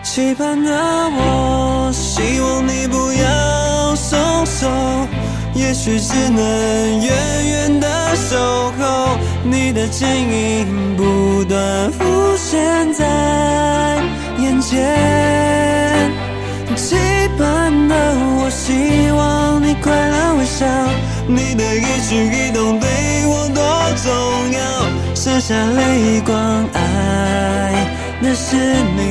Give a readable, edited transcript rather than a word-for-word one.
期盼的我，希望你不要松手，也许只能远远的守候，你的剪影不断浮现在眼前。期盼的我，希望你快乐微笑，你的一举一动对我多重要，洒下泪光，爱的是你。